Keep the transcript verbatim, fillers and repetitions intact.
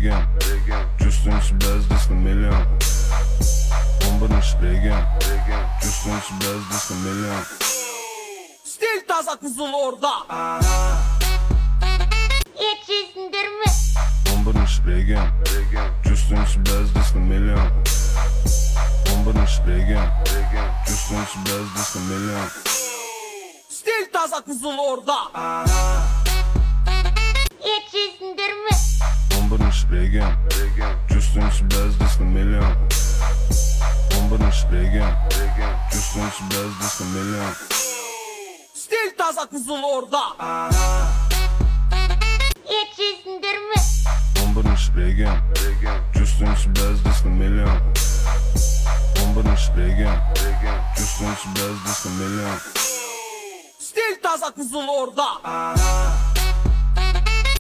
Regen, Justin's best, this the million. Bombanış Regen, Justin's best, this the million. Stil taza kızıl orada. Yetiştirme. Bombanış Regen, Justin's best, this the million. Bombanış Regen, Justin's best, this the million. Stil taza kızıl orada. Yetiştirme. Bombanış Regen, Justin's best, this the million. Bombanış Regen, Justin's best, this the million. Stil taza kızıl orada. Yetiştirme. Bombanış Regen, Justin's best, this the million. Bombanış Regen, Justin's best, this the million. Stil taza kızıl orada.